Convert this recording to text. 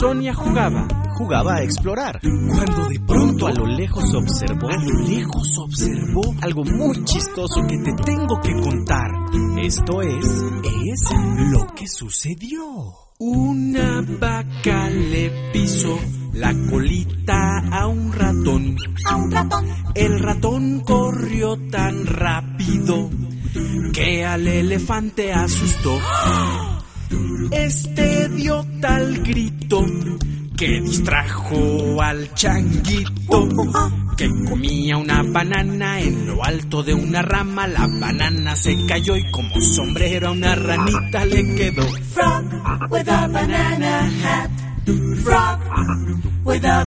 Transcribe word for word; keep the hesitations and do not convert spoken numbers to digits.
Sonia jugaba, jugaba a explorar, cuando de pronto a lo lejos observó, a lo lejos observó algo muy chistoso que te tengo que contar. Esto es, es lo que sucedió. Una vaca le pisó la colita a un ratón. A un ratón. El ratón corrió tan rápido que al elefante asustó. Este dio tal grito que distrajo al changuito, que comía una banana en lo alto de una rama. La banana se cayó y como sombrero a una ranita le quedó. Frog with a banana hat. Frog with a